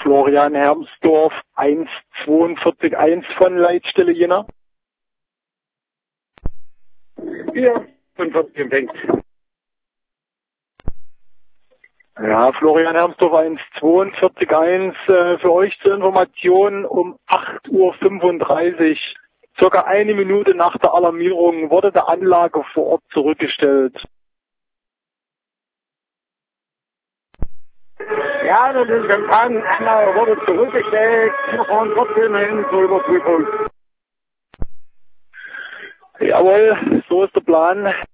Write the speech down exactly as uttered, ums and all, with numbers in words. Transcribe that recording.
Florian Hermsdorf eins zweiundvierzig eins von Leitstelle Jena. Ja, fünfundvierzig empfängt. Ja, Florian Hermsdorf eins zweiundvierzig eins äh, für euch zur Information um acht Uhr fünfunddreißig, circa eine Minute nach der Alarmierung, wurde der Anlage vor Ort zurückgestellt. Ja, das ist empfangen. Anlage wurde zurückgestellt. Wir fahren trotzdem hin zur Überprüfung. Jawohl, so ist der Plan.